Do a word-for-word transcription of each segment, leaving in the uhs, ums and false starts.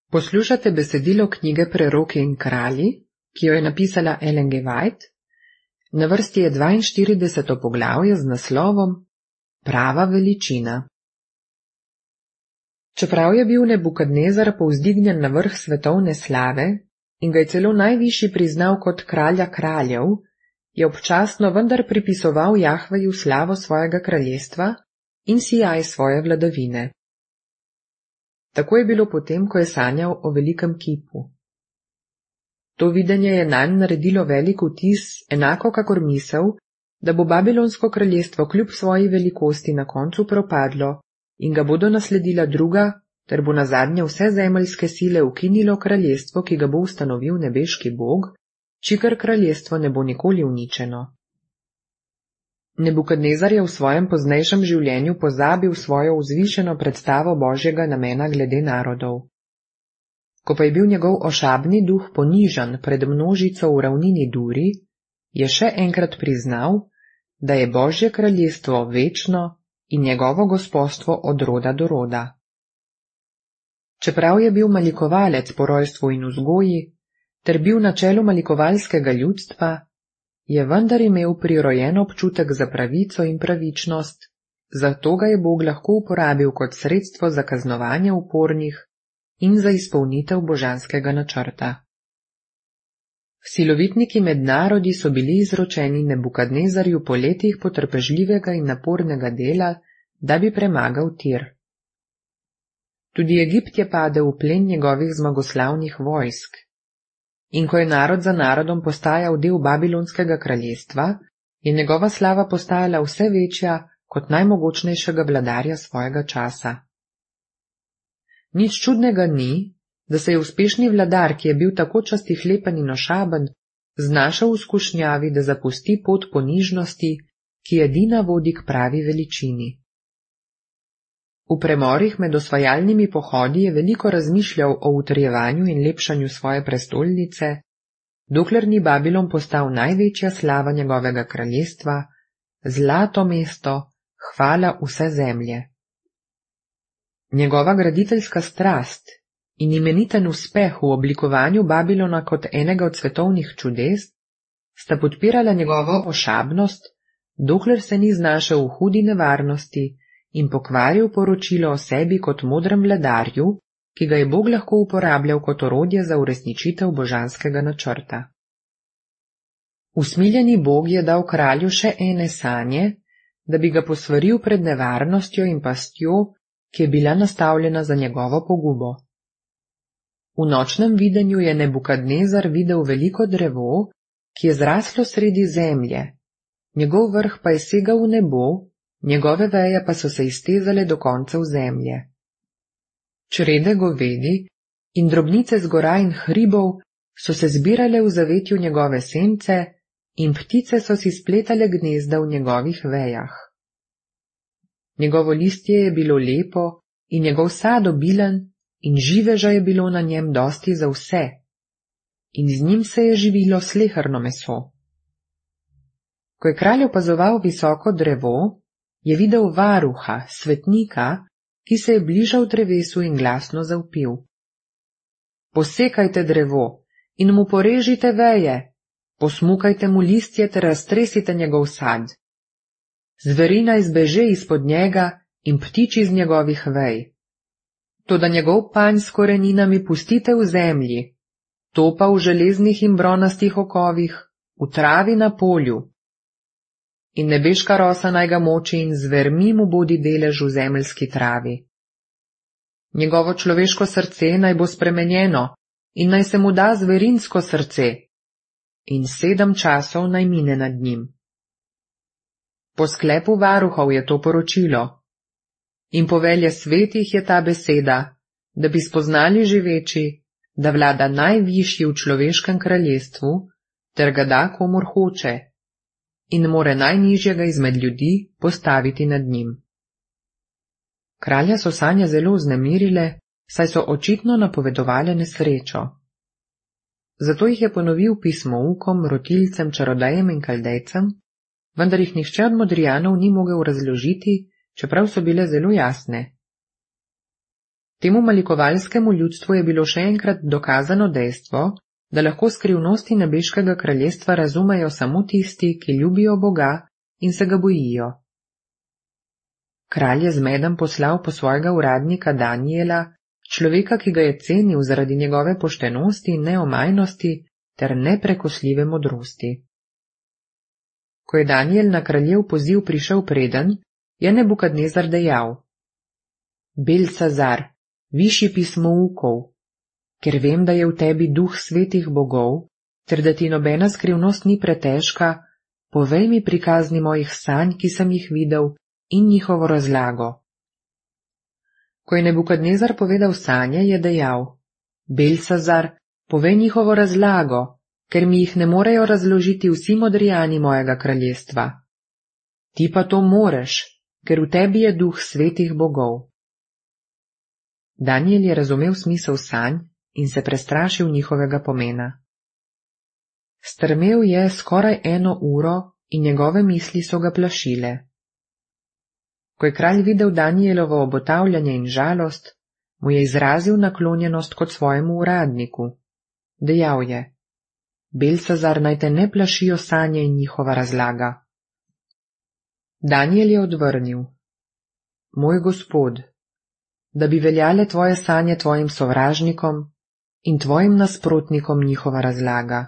Poslušate besedilo knjige Preroki in kralji, ki jo je napisala Ellen G. White. Na vrsti je dvainštirideseto poglavje z naslovom Prava veličina. Čeprav je bil Nebukadnezar povzdignjen na vrh svetovne slave in ga je celo najvišji priznal kot kralja kraljev, je občasno vendar pripisoval Jahveju slavo svojega kraljestva in sijaj svoje vladavine. Tako je bilo potem, ko je sanjal o velikem kipu. To videnje je nanj naredilo velik vtis, enako kakor misel, da bo Babilonsko kraljestvo kljub svoji velikosti na koncu propadlo in ga bodo nasledila druga, ter bo nazadnje vse zemeljske sile ukinilo kraljestvo, ki ga bo ustanovil nebeški bog, čigar kraljestvo ne bo nikoli uničeno. Nebukadnezar je v svojem poznejšem življenju pozabil svojo vzvišeno predstavo Božjega namena glede narodov. Ko pa je bil njegov ošabni duh ponižan pred množico v ravnini Duri, je še enkrat priznal, da je Božje kraljestvo večno in njegovo gospodstvo od roda do roda. Čeprav je bil malikovalec po rojstvu in vzgoji, ter bil na čelu malikovalskega ljudstva, je vendar imel prirojen občutek za pravico in pravičnost, zato ga je Bog lahko uporabil kot sredstvo za kaznovanje upornih in za izpolnitev božanskega načrta. Silovitniki med narodi so bili izročeni Nebukadnezarju po letih potrpežljivega in napornega dela, da bi premagal Tir. Tudi Egipt je padel v plen njegovih zmagoslavnih vojsk. In ko je narod za narodom postajal del Babilonskega kraljestva, je njegova slava postajala vse večja kot najmogočnejšega vladarja svojega časa. Nič čudnega ni, da se je uspešni vladar, ki je bil tako častihlepen in ošaben, znašel v skušnjavi, da zapusti pot ponižnosti, ki edina vodi k pravi veličini. V premorih med osvajalnimi pohodi je veliko razmišljal o utrjevanju in lepšanju svoje prestolnice, dokler ni Babilon postal največja slava njegovega kraljestva, zlato mesto, hvala vse zemlje. Njegova graditeljska strast in imeniten uspeh v oblikovanju Babilona kot enega od svetovnih čudes sta podpirala njegovo ošabnost, dokler se ni znašel v hudi nevarnosti in pokvaril poročilo o sebi kot modrem vladarju, ki ga je Bog lahko uporabljal kot orodje za uresničitev božanskega načrta. Usmiljeni Bog je dal kralju še ene sanje, da bi ga posvaril pred nevarnostjo in pastjo, ki je bila nastavljena za njegovo pogubo. V nočnem videnju je Nebukadnezar videl veliko drevo, ki je zraslo sredi zemlje, njegov vrh pa je segal v nebo, njegove veje pa so se iztezale do koncev zemlje. Črede govedi in drobnice z gora in hribov so se zbirale v zavetju njegove sence in ptice so si spletale gnezda v njegovih vejah. Njegovo listje je bilo lepo in njegov sad obilen in živeža je bilo na njem dosti za vse in z njim se je živilo sleherno meso. Ko je kralj opazoval visoko drevo, je videl varuha, svetnika, ki se je bližal drevesu in glasno zavpil. Posekajte drevo in mu porežite veje, posmukajte mu listje ter raztresite njegov sad. Zverina izbeže izpod njega in ptič iz njegovih vej. Toda njegov panj s koreninami pustite v zemlji, to pa v železnih in bronastih okovih, v travi na polju. In nebeška rosa naj ga moči in zvermi mu bodi delež v zemeljski travi. Njegovo človeško srce naj bo spremenjeno in naj se mu da zverinsko srce in sedem časov naj mine nad njim. Po sklepu varuhov je to poročilo in povelje svetih je ta beseda, da bi spoznali živeči, da vlada najvišji v človeškem kraljestvu, ter ga da komur hoče, in more najnižjega izmed ljudi postaviti nad njim. Kralja so sanje zelo znemirile, saj so očitno napovedovale nesrečo. Zato jih je ponovil pismoukom, rotilcem, čarodejem in kaldejcem, vendar jih nihče od modrijanov ni mogel razložiti, čeprav so bile zelo jasne. Temu malikovalskemu ljudstvu je bilo še enkrat dokazano dejstvo, da lahko skrivnosti nebeškega kraljestva razumejo samo tisti, ki ljubijo Boga in se ga bojijo. Kralj je zmeden poslal po svojega uradnika Danijela, človeka, ki ga je cenil zaradi njegove poštenosti in neomajnosti ter neprekosljive modrosti. Ko je Danijel na kraljev poziv prišel preden, je Nebukadnezar dejal: Belcazar, višji pismoukov, ker vem, da je v tebi duh svetih bogov, ter da ti nobena skrivnost ni pretežka, povej mi prikazni mojih sanj, ki sem jih videl, in njihovo razlago. Ko je Nebukadnezar povedal sanje, je dejal: Belcazar, povej njihovo razlago, ker mi jih ne morejo razložiti vsi modrijani mojega kraljestva. Ti pa to moreš, ker v tebi je duh svetih bogov. Danijel je razumel smisel sanj in se prestrašil njihovega pomena. Strmel je skoraj eno uro in njegove misli so ga plašile. Ko je kralj videl Danijelovo obotavljanje in žalost, mu je izrazil naklonjenost kot svojemu uradniku. Dejal je: Belcazar, naj te ne plašijo sanje in njihova razlaga. Danijel je odvrnil: Moj gospod, da bi veljale tvoje sanje tvojim sovražnikom in tvojim nasprotnikom njihova razlaga.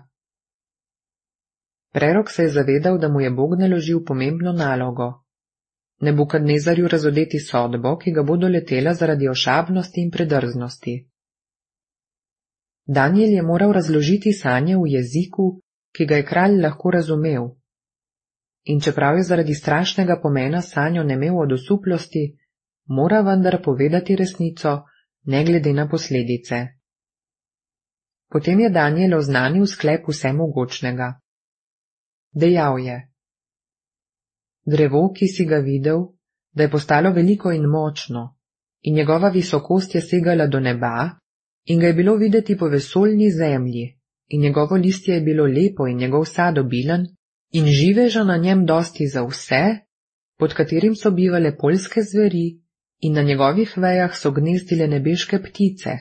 Prerok se je zavedal, da mu je Bog naložil pomembno nalogo. Nebukadnezarju razodeti sodbo, ki ga bo doletela zaradi ošabnosti in predrznosti. Danijel je moral razložiti sanje v jeziku, ki ga je kralj lahko razumel. In čeprav je zaradi strašnega pomena sanjo ne imel od osuplosti, mora vendar povedati resnico, ne glede na posledice. Potem je Danijel oznanil sklep vsemogočnega. Dejal je: Drevo, ki si ga videl, da je postalo veliko in močno, in njegova visokost je segala do neba, in ga je bilo videti po vesoljni zemlji, in njegovo listje je bilo lepo in njegov sad obilen, in živeža na njem dosti za vse, pod katerim so bivale poljske zveri, in na njegovih vejah so gnezdile nebeške ptice.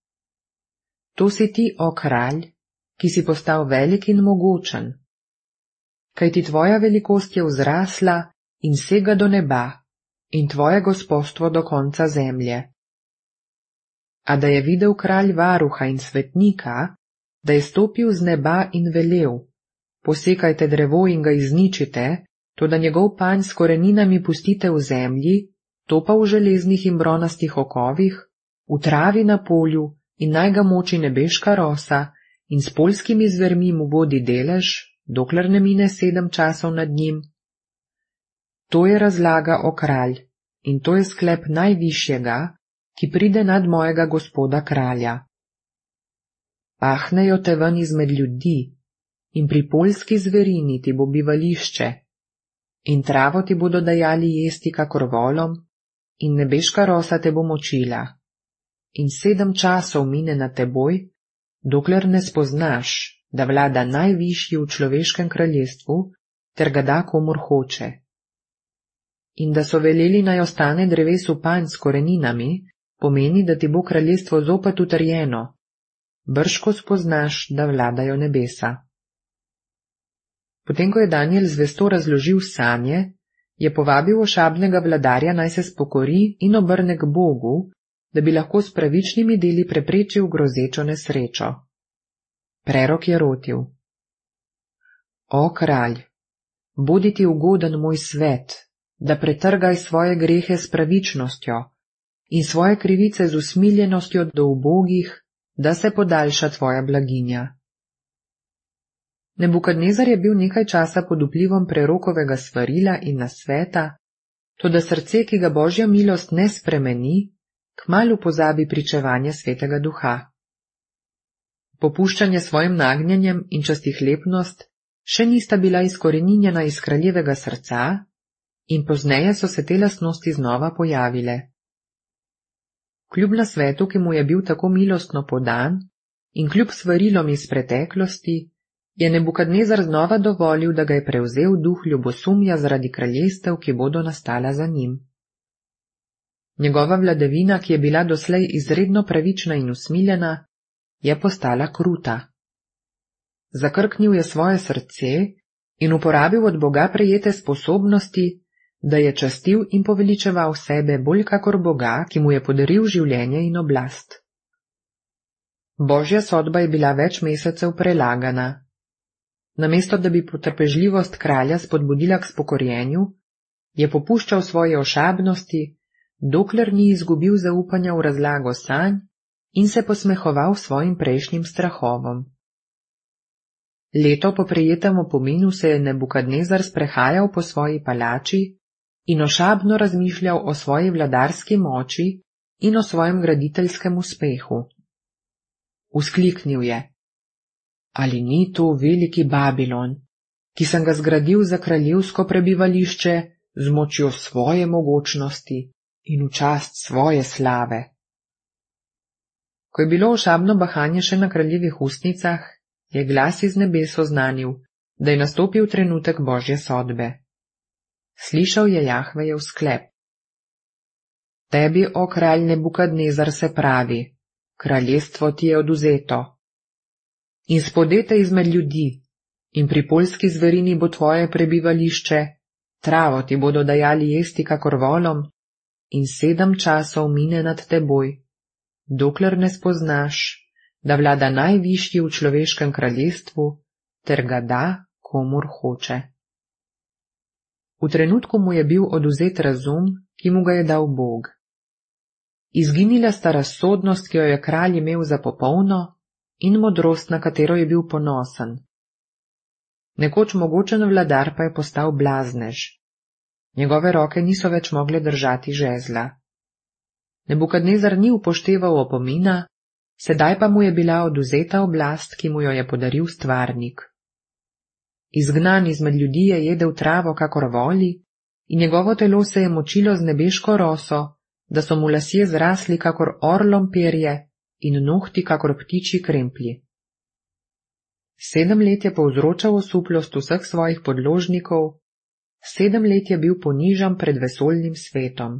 To si ti, o kralj, ki si postal velik in mogočen, kajti tvoja velikost je vzrasla in sega do neba, in tvoje gospodstvo do konca zemlje. A da je videl kralj varuha in svetnika, da je stopil z neba in velel: Posekajte drevo in ga izničite, toda njegov panj s koreninami pustite v zemlji, to pa v železnih in bronastih okovih, v travi na polju, in naj ga moči nebeška rosa, in s poljskimi zvermi mu vodi delež, dokler ne mine sedem časov nad njim. To je razlaga, o kralj, in to je sklep najvišjega, ki pride nad mojega gospoda kralja. Pahnejo te ven izmed ljudi, in pri poljski zverini ti bo bivališče, in travo ti bodo dajali jesti kakor volom, in nebeška rosa te bo močila, in sedem časov mine na teboj, dokler ne spoznaš, da vlada najvišji v človeškem kraljestvu, ter ga da komur hoče. In da so veleli naj ostane drevesu panj s koreninami, pomeni, da ti bo kraljestvo zopet utrjeno, brško spoznaš, da vladajo nebesa. Potem, ko je Danijel zvesto razložil sanje, je povabil ošabnega vladarja naj se spokori in obrne k Bogu, da bi lahko s pravičnimi deli preprečil grozečo nesrečo. Prerok je rotil: O kralj, bodi ti ugoden moj svet, da pretrgaj svoje grehe s pravičnostjo in svoje krivice z usmiljenostjo do ubogih, da se podaljša tvoja blaginja. Nebukadnezar je bil nekaj časa pod vplivom prerokovega svarila in nasveta, toda srce, ki ga Božja milost ne spremeni, kmalu pozabi pričevanje svetega duha. Popuščanje svojim nagnjenjem in častihlepnost še nista bila izkoreninjena iz kraljevega srca in pozneje so se te lastnosti znova pojavile. Kljub nasvetu, ki mu je bil tako milostno podan, in kljub svarilom iz preteklosti, je Nebukadnezar znova dovolil, da ga je prevzel duh ljubosumja zaradi kraljestev, ki bodo nastala za njim. Njegova vladavina, ki je bila doslej izredno pravična in usmiljena, je postala kruta. Zakrknil je svoje srce in uporabil od Boga prejete sposobnosti, da je častil in poveličeval sebe bolj kakor Boga, ki mu je podaril življenje in oblast. Božja sodba je bila več mesecev prelagana. Namesto da bi potrpežljivost kralja spodbudila k spokorjenju, je popuščal svoje ošabnosti, dokler ni izgubil zaupanja v razlago sanj in se posmehoval svojim prejšnjim strahovom. Leto po prejetem opominu se je Nebukadnezar sprehajal po svoji palači in ošabno razmišljal o svoji vladarski moči in o svojem graditeljskem uspehu. Vzkliknil je: Ali ni to veliki Babilon, ki sem ga zgradil za kraljevsko prebivališče z močjo svoje mogočnosti in v čast svoje slave? Ko je bilo ošabno bahanje še na kraljevih ustnicah, je glas iz nebes oznanil, da je nastopil trenutek Božje sodbe. Slišal je Jahvejev sklep: Tebi, o kralj Nebukadnezar, se pravi, kraljestvo ti je oduzeto. In spodete izmed ljudi, in pri poljski zverini bo tvoje prebivališče, travo ti bodo dajali jesti kakor volom, in sedem časov mine nad teboj, dokler ne spoznaš, da vlada najvišji v človeškem kraljestvu, ter ga da, komur hoče. V trenutku mu je bil oduzet razum, ki mu ga je dal Bog. Izginila sta razsodnost, ki jo je kralj imel za popolno, in modrost, na katero je bil ponosen. Nekoč mogočen vladar pa je postal blaznež. Njegove roke niso več mogle držati žezla. Nebukadnezar ni upošteval opomina, sedaj pa mu je bila oduzeta oblast, ki mu jo je podaril stvarnik. Izgnan izmed ljudi je jedel travo kakor voli in njegovo telo se je močilo z nebeško roso, da so mu lasje zrasli kakor orlom perje in nohti kakor ptičji kremplji. Sedem let je povzročal osuplost vseh svojih podložnikov, sedem let je bil ponižan pred vesoljnim svetom.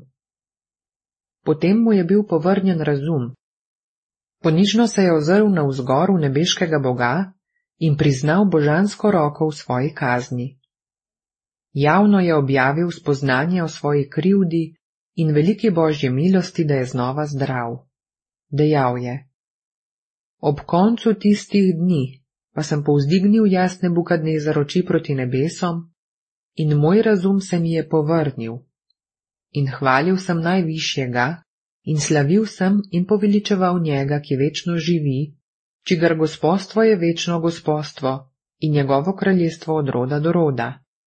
Potem mu je bil povrnjen razum. Ponižno se je ozrl navzgor v nebeškega Boga in priznal božansko roko v svoji kazni. Javno je objavil spoznanje o svoji krivdi in veliki Božji milosti, da je znova zdrav. Dejal je: Ob koncu tistih dni pa sem povzdignil jaz Nebukadnezar oči proti nebesom in moj razum se mi je povrnil. In hvalil sem najvišjega in slavil sem in poveličeval njega, ki večno živi, čigar gospostvo je večno gospostvo in njegovo kraljestvo od roda do roda.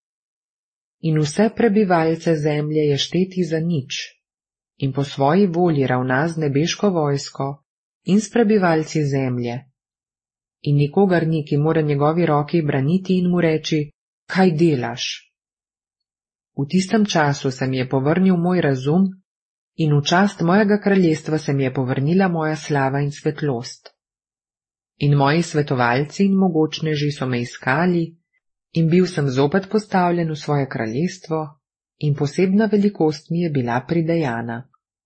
In vse prebivalce zemlje je šteti za nič in po svoji volji ravna z nebeško vojsko in s prebivalci zemlje. In nikogar ni, ki mora njegovi roki braniti in mu reči: Kaj delaš? V tistem času se mi je povrnil moj razum in v čast mojega kraljestva se mi je povrnila moja slava in svetlost. In moji svetovalci in mogočneži so me iskali in bil sem zopet postavljen v svoje kraljestvo in posebna velikost mi je bila pridejana.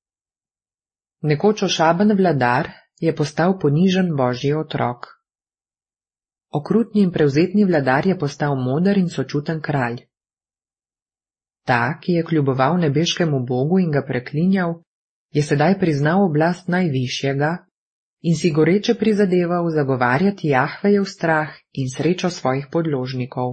Nekoč ošaben vladar je postal ponižen Božji otrok. Okrutni in prevzetni vladar je postal moder in sočuten kralj. Ta, ki je kljuboval nebeškemu Bogu in ga preklinjal, je sedaj priznal oblast najvišjega in si goreče prizadeval zagovarjati Jahvejev strah in srečo svojih podložnikov.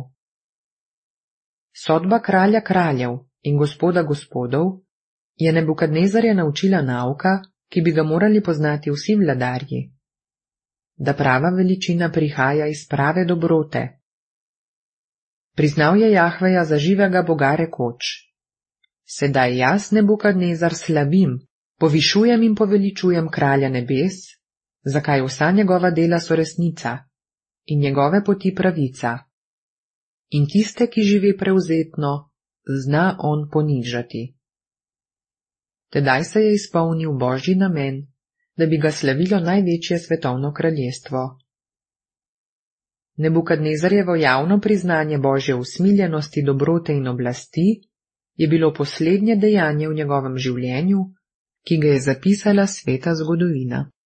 Sodba kralja kraljev in gospoda gospodov je Nebukadnezarja naučila nauka, ki bi ga morali poznati vsi vladarji. Da prava veličina prihaja iz prave dobrote. Priznal je Jahveja za živega Boga rekoč: Sedaj jaz, Nebukadnezar, slavim, povišujem in poveličujem kralja nebes, zakaj vsa njegova dela so resnica in njegove poti pravica. In tiste, ki živi prevzetno, zna on ponižati. Tedaj se je izpolnil Božji namen, da bi ga slavilo največje svetovno kraljestvo. Nebukadnezarjevo javno priznanje Božje usmiljenosti, dobrote in oblasti je bilo poslednje dejanje v njegovem življenju, ki ga je zapisala sveta zgodovina.